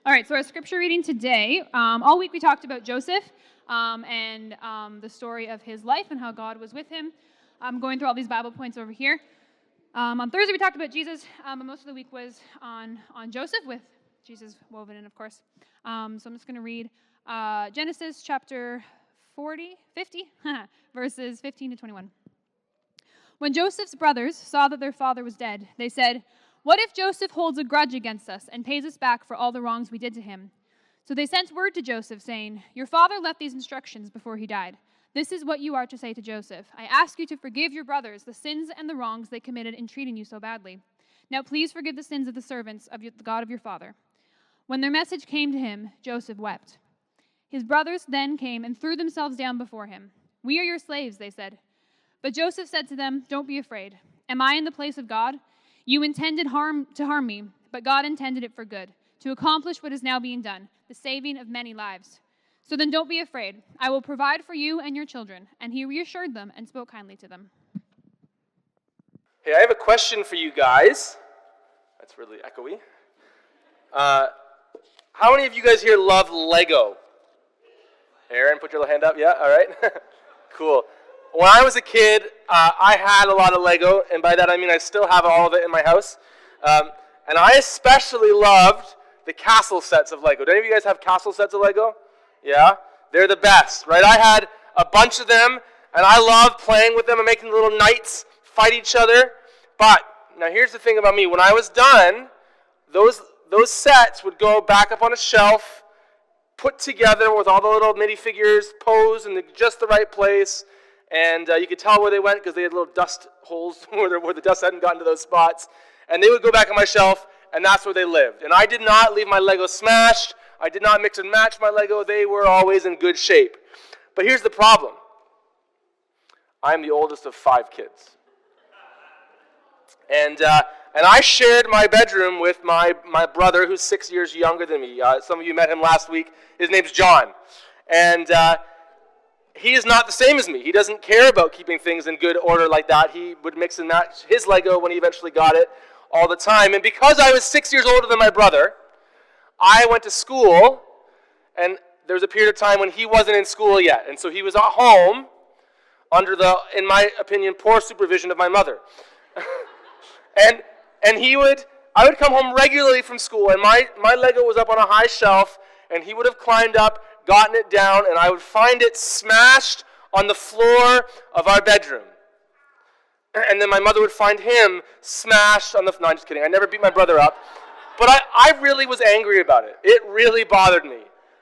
All right, so our scripture reading today, all week we talked about Joseph and the story of his life and how God was with him. I'm going through all these Bible points over here. On Thursday we talked about Jesus, but most of the week was on Joseph with Jesus woven in, of course. So I'm just going to read Genesis chapter 50, verses 15 to 21. When Joseph's brothers saw that their father was dead, they said, "What if Joseph holds a grudge against us and pays us back for all the wrongs we did to him?" So they sent word to Joseph, saying, "Your father left these instructions before he died. This is what you are to say to Joseph. I ask you to forgive your brothers the sins and the wrongs they committed in treating you so badly. Now please forgive the sins of the servants of the God of your father." When their message came to him, Joseph wept. His brothers then came and threw themselves down before him. "We are your slaves," they said. But Joseph said to them, "Don't be afraid. Am I in the place of God? You intended to harm me, but God intended it for good, to accomplish what is now being done, the saving of many lives. So then don't be afraid. I will provide for you and your children." And he reassured them and spoke kindly to them. Hey, I have a question for you guys. That's really echoey. How many of you guys here love Lego? Aaron, put your hand up. Yeah, all right. Cool. When I was a kid, I had a lot of Lego, and by that I mean I still have all of it in my house. And I especially loved the castle sets of Lego. Do any of you guys have castle sets of Lego? Yeah? They're the best, right? I had a bunch of them, and I loved playing with them and making little knights fight each other. But, now here's the thing about me. When I was done, those sets would go back up on a shelf, put together with all the little minifigures, posed in just the right place. And you could tell where they went because they had little dust holes where the dust hadn't gotten to those spots. And they would go back on my shelf, and that's where they lived. And I did not leave my Lego smashed. I did not mix and match my Lego. They were always in good shape. But here's the problem. I'm the oldest of 5 kids. And I shared my bedroom with my brother, who's 6 years younger than me. Some of you met him last week. His name's John. And he is not the same as me. He doesn't care about keeping things in good order like that. He would mix and match his Lego when he eventually got it all the time. And because I was 6 years older than my brother, I went to school, and there was a period of time when he wasn't in school yet. And so he was at home under the, in my opinion, poor supervision of my mother. and I would come home regularly from school, and my Lego was up on a high shelf, and he would have climbed up, gotten it down, and I would find it smashed on the floor of our bedroom. And then my mother would find him smashed on the... No, I'm just kidding. I never beat my brother up. But I really was angry about it. It really bothered me.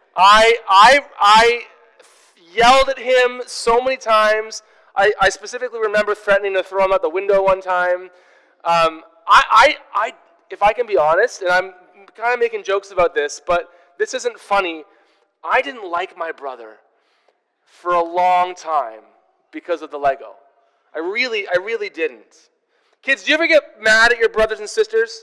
I yelled at him so many times. I specifically remember threatening to throw him out the window one time. If I can be honest, and I'm kind of making jokes about this, but this isn't funny. I didn't like my brother for a long time because of the Lego. I really didn't. Kids, do you ever get mad at your brothers and sisters?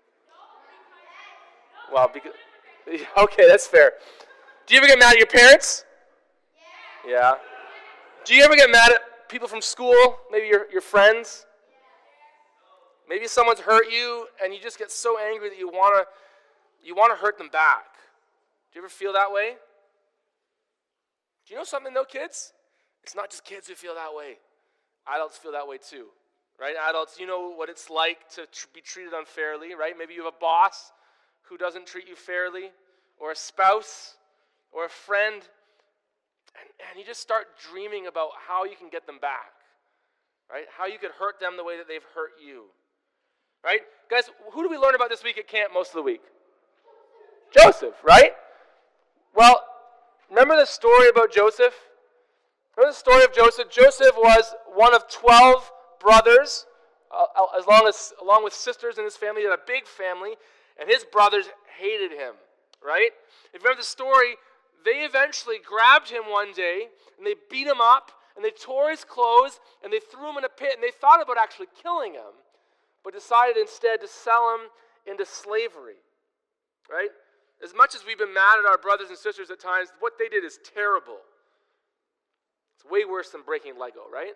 Well, okay, that's fair. Do you ever get mad at your parents? Yeah. Do you ever get mad at people from school? Maybe your friends? Maybe someone's hurt you, and you just get so angry that you want to hurt them back. Do you ever feel that way? Do you know something though, kids? It's not just kids who feel that way. Adults feel that way too, right? Adults, you know what it's like to be treated unfairly, right? Maybe you have a boss who doesn't treat you fairly, or a spouse, or a friend, and you just start dreaming about how you can get them back, right? How you could hurt them the way that they've hurt you, right? Guys, who do we learn about this week at camp most of the week? Joseph, right? Well, remember the story about Joseph? Remember the story of Joseph? Joseph was one of 12 brothers, along with sisters in his family. He had a big family, and his brothers hated him, right? If you remember the story, they eventually grabbed him one day, and they beat him up, and they tore his clothes, and they threw him in a pit, and they thought about actually killing him, but decided instead to sell him into slavery, right? As much as we've been mad at our brothers and sisters at times, what they did is terrible. It's way worse than breaking Lego, right?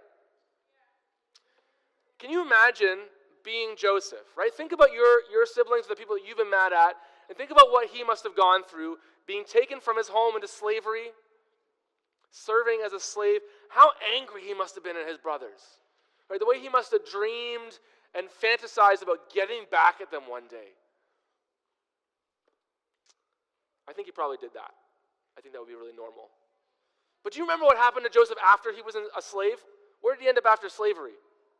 Can you imagine being Joseph, right? Think about your siblings, the people that you've been mad at, And think about what he must have gone through, being taken from his home into slavery, serving as a slave. How angry he must have been at his brothers. Right? The way he must have dreamed and fantasized about getting back at them one day. I think he probably did that. I think that would be really normal. But do you remember what happened to Joseph after he was a slave? Where did he end up after slavery?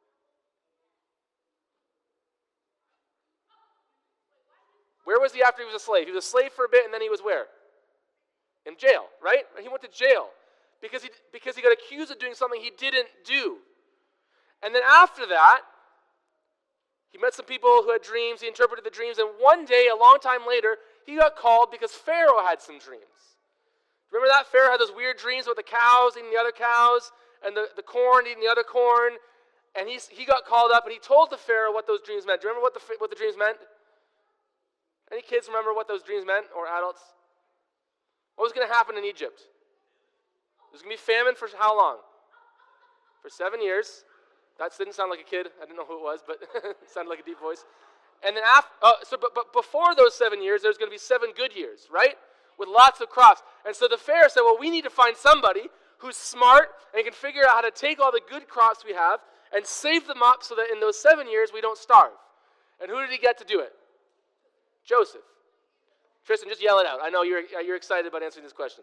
Where was he after he was a slave? He was a slave for a bit, and then he was where? In jail, right? He went to jail because he got accused of doing something he didn't do. And then after that, he met some people who had dreams. He interpreted the dreams, and one day, a long time later, he got called because Pharaoh had some dreams. Remember that? Pharaoh had those weird dreams about the cows eating the other cows and the corn eating the other corn. And he got called up and he told the Pharaoh what those dreams meant. Do you remember what the dreams meant? Any kids remember what those dreams meant, or adults? What was going to happen in Egypt? There's going to be famine for how long? For 7 years. That didn't sound like a kid. I didn't know who it was, but it sounded like a deep voice. And then but before those 7 years, there's going to be 7 good years, right? With lots of crops. And so the Pharaoh said, well, we need to find somebody who's smart and can figure out how to take all the good crops we have and save them up so that in those 7 years we don't starve. And who did he get to do it? Joseph. Tristan, just yell it out. I know you're excited about answering these questions.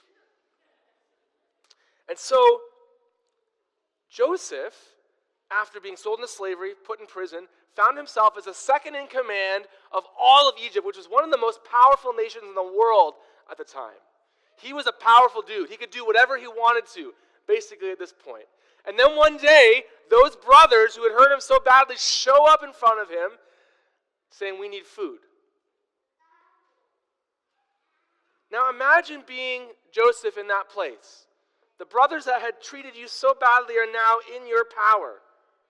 And so Joseph, after being sold into slavery, put in prison, found himself as a second in command of all of Egypt, which was one of the most powerful nations in the world at the time. He was a powerful dude. He could do whatever he wanted to, basically at this point. And then one day, those brothers who had hurt him so badly show up in front of him saying, we need food. Now imagine being Joseph in that place. The brothers that had treated you so badly are now in your power.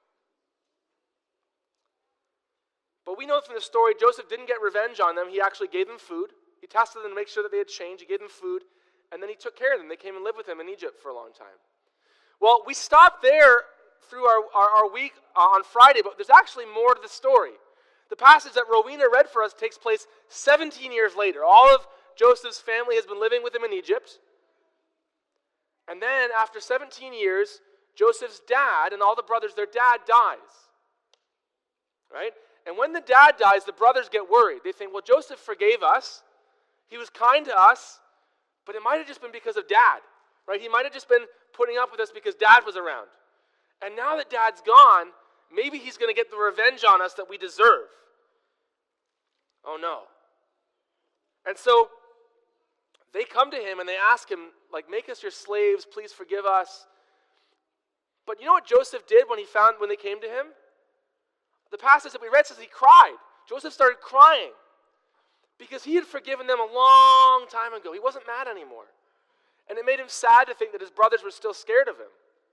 But we know from the story, Joseph didn't get revenge on them. He actually gave them food. He tested them to make sure that they had changed. He gave them food, and then he took care of them. They came and lived with him in Egypt for a long time. Well, we stopped there through our week on Friday, but there's actually more to the story. The passage that Rowena read for us takes place 17 years later. All of Joseph's family has been living with him in Egypt. And then after 17 years, Joseph's dad and all the brothers, their dad dies. Right? And when the dad dies, the brothers get worried. They think, well, Joseph forgave us. He was kind to us, but it might have just been because of dad. Right? He might have just been putting up with us because dad was around. And now that dad's gone, maybe he's going to get the revenge on us that we deserve. Oh no. And so they come to him and they ask him, like, make us your slaves, please forgive us. But you know what Joseph did when they came to him? The passage that we read says he cried. Joseph started crying because he had forgiven them a long time ago. He wasn't mad anymore. And it made him sad to think that his brothers were still scared of him.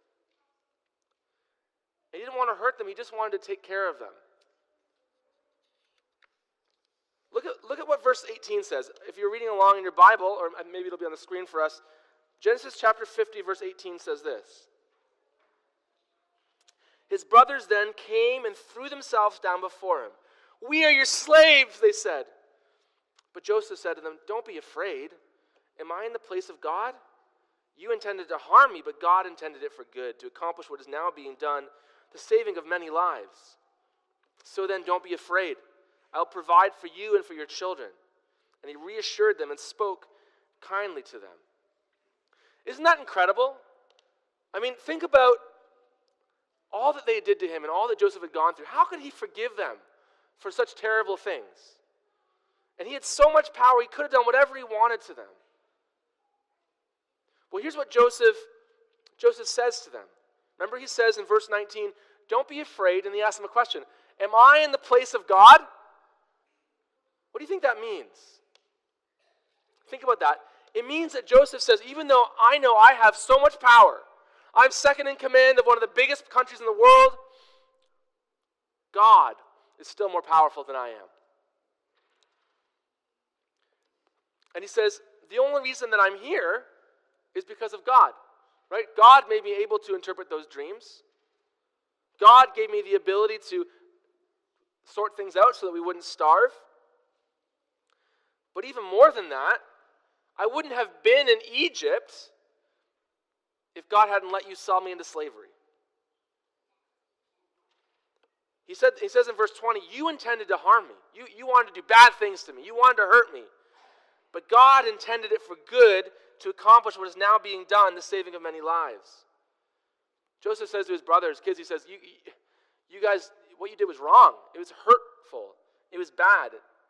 He didn't want to hurt them. He just wanted to take care of them. Look at what verse 18 says. If you're reading along in your Bible, or maybe it'll be on the screen for us, Genesis chapter 50, verse 18 says this. His brothers then came and threw themselves down before him. We are your slaves, they said. But Joseph said to them, don't be afraid. Am I in the place of God? You intended to harm me, but God intended it for good, to accomplish what is now being done, the saving of many lives. So then don't be afraid. I'll provide for you and for your children. And he reassured them and spoke kindly to them. Isn't that incredible? I mean, think about all that they did to him and all that Joseph had gone through. How could he forgive them for such terrible things? And he had so much power, he could have done whatever he wanted to them. Well, here's what Joseph says to them. Remember, he says in verse 19, don't be afraid, and he asks them a question. Am I in the place of God? What do you think that means? Think about that. It means that Joseph says, even though I know I have so much power, I'm second in command of one of the biggest countries in the world, God is still more powerful than I am. And he says, the only reason that I'm here is because of God. Right? God made me able to interpret those dreams. God gave me the ability to sort things out so that we wouldn't starve. But even more than that, I wouldn't have been in Egypt if God hadn't let you sell me into slavery. He says in verse 20, you intended to harm me. You wanted to do bad things to me. You wanted to hurt me. But God intended it for good to accomplish what is now being done, the saving of many lives. Joseph says to his brothers, kids, he says, you guys, what you did was wrong. It was hurtful. It was bad.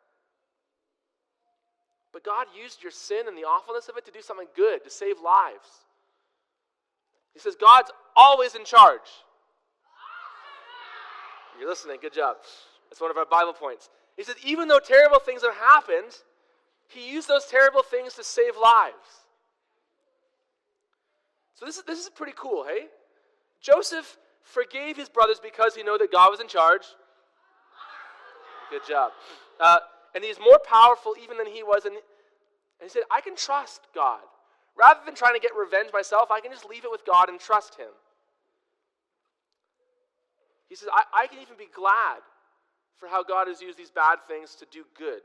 But God used your sin and the awfulness of it to do something good, to save lives. He says, God's always in charge. You're listening, good job. That's one of our Bible points. He says, even though terrible things have happened, he used those terrible things to save lives. So this is pretty cool, hey? Joseph forgave his brothers because he knew that God was in charge. Good job. And he's more powerful even than he was. And he said, I can trust God. Rather than trying to get revenge myself, I can just leave it with God and trust him. He says, I can even be glad for how God has used these bad things to do good.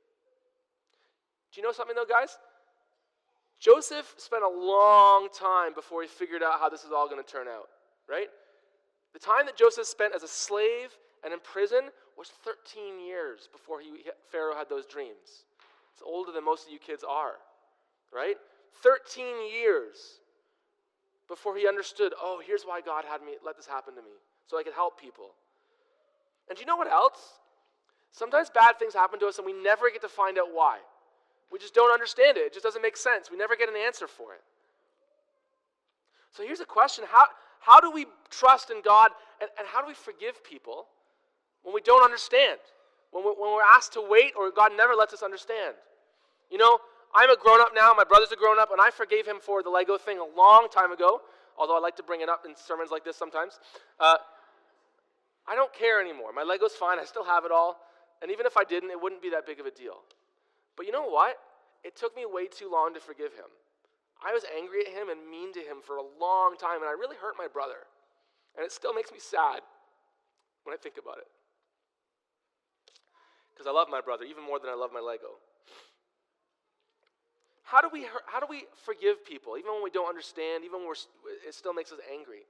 Do you know something though, guys? Joseph spent a long time before he figured out how this is all going to turn out, right? The time that Joseph spent as a slave and in prison was 13 years before Pharaoh had those dreams. It's older than most of you kids are, right? 13 years before he understood, oh, here's why God had me let this happen to me, so I could help people. And do you know what else? Sometimes bad things happen to us and we never get to find out why. We just don't understand it. It just doesn't make sense. We never get an answer for it. So here's a question. How do we trust in God and how do we forgive people when we don't understand? When we're asked to wait or God never lets us understand? You know, I'm a grown-up now. My brother's a grown-up, and I forgave him for the Lego thing a long time ago, although I like to bring it up in sermons like this sometimes. I don't care anymore. My Lego's fine. I still have it all. And even if I didn't, it wouldn't be that big of a deal. But you know what? It took me way too long to forgive him. I was angry at him and mean to him for a long time, and I really hurt my brother. And it still makes me sad when I think about it. Because I love my brother even more than I love my Lego. How do we forgive people, even when we don't understand, even when it still makes us angry?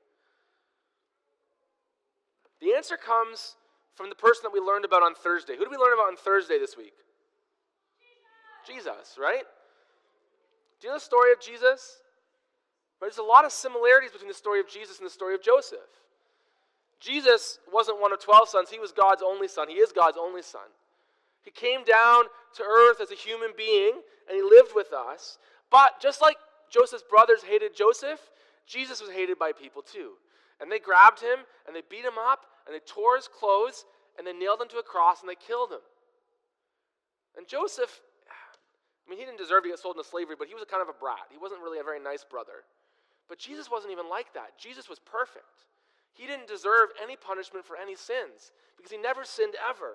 The answer comes from the person that we learned about on Thursday. Who did we learn about on Thursday this week? Jesus, right? Do you know the story of Jesus? There's a lot of similarities between the story of Jesus and the story of Joseph. Jesus wasn't one of 12 sons. He was God's only son. He is God's only son. He came down to earth as a human being, and he lived with us. But just like Joseph's brothers hated Joseph, Jesus was hated by people too. And they grabbed him, and they beat him up, and they tore his clothes, and they nailed him to a cross, and they killed him. And Joseph, he didn't deserve to get sold into slavery, but he was a kind of a brat. He wasn't really a very nice brother. But Jesus wasn't even like that. Jesus was perfect. He didn't deserve any punishment for any sins, because he never sinned ever.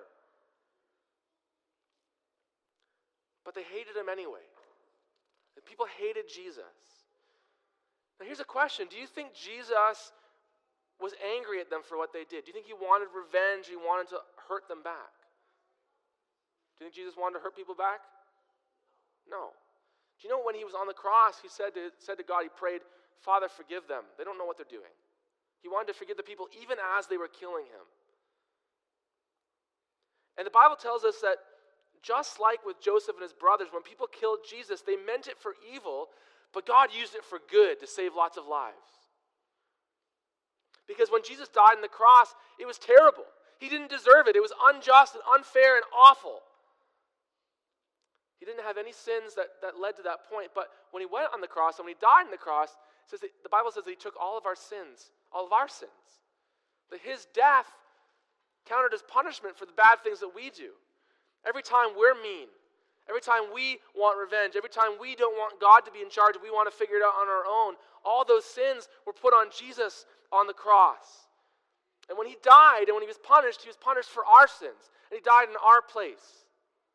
But they hated him anyway. The people hated Jesus. Now here's a question. Do you think Jesus was angry at them for what they did? Do you think he wanted revenge? He wanted to hurt them back? Do you think Jesus wanted to hurt people back? No. Do you know when he was on the cross, he said to God, he prayed, Father, forgive them. They don't know what they're doing. He wanted to forgive the people even as they were killing him. And the Bible tells us that just like with Joseph and his brothers, when people killed Jesus, they meant it for evil, but God used it for good to save lots of lives. Because when Jesus died on the cross, it was terrible. He didn't deserve it. It was unjust and unfair and awful. He didn't have any sins that led to that point. But when he went on the cross, and when he died on the cross, the Bible says that he took all of our sins. That his death counted as punishment for the bad things that we do. Every time we're mean, every time we want revenge, every time we don't want God to be in charge, we want to figure it out on our own, all those sins were put on Jesus on the cross. And when he died and when he was punished for our sins. And he died in our place.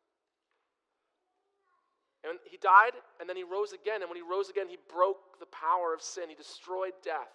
And he died, and then he rose again. And when he rose again, he broke the power of sin. He destroyed death.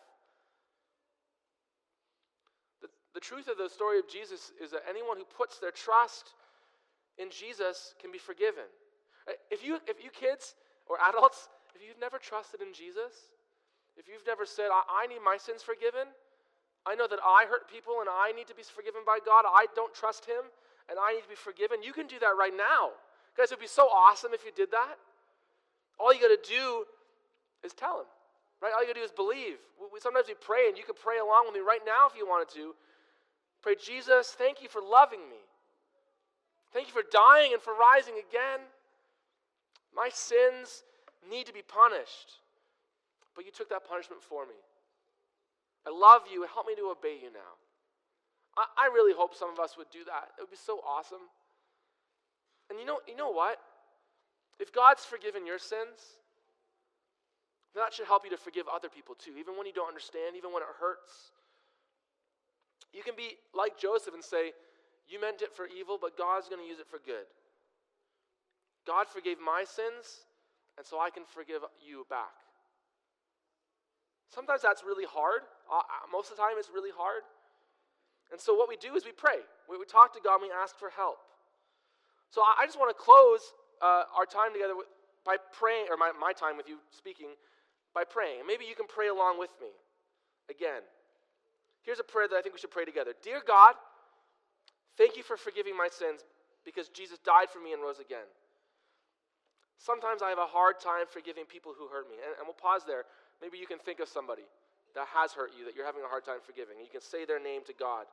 The truth of the story of Jesus is that anyone who puts their trust in Jesus can be forgiven. If you kids or adults, if you've never trusted in Jesus, if you've never said, I need my sins forgiven, I know that I hurt people and I need to be forgiven by God, I don't trust him, and I need to be forgiven, you can do that right now. Guys, it would be so awesome if you did that. All you got to do is tell him, right? All you got to do is believe. Sometimes we pray, and you can pray along with me right now if you wanted to. Pray, Jesus, thank you for loving me. Thank you for dying and for rising again. My sins need to be punished, but you took that punishment for me. I love you. Help me to obey you now. I really hope some of us would do that. It would be so awesome. And you know what? If God's forgiven your sins, then that should help you to forgive other people too, even when you don't understand, even when it hurts. You can be like Joseph and say, you meant it for evil, but God's going to use it for good. God forgave my sins, and so I can forgive you back. Sometimes that's really hard. Most of the time it's really hard. And so what we do is we pray. We talk to God and we ask for help. So I just want to close our time together by praying, or my time with you speaking, by praying. And maybe you can pray along with me. Again, here's a prayer that I think we should pray together. Dear God, thank you for forgiving my sins because Jesus died for me and rose again. Sometimes I have a hard time forgiving people who hurt me. And we'll pause there. Maybe you can think of somebody that has hurt you, that you're having a hard time forgiving. You can say their name to God.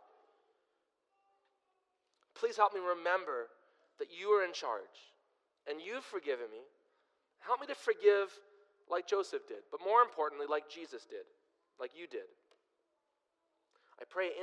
Please help me remember that you are in charge and you've forgiven me. Help me to forgive like Joseph did, but more importantly, like Jesus did, like you did. I pray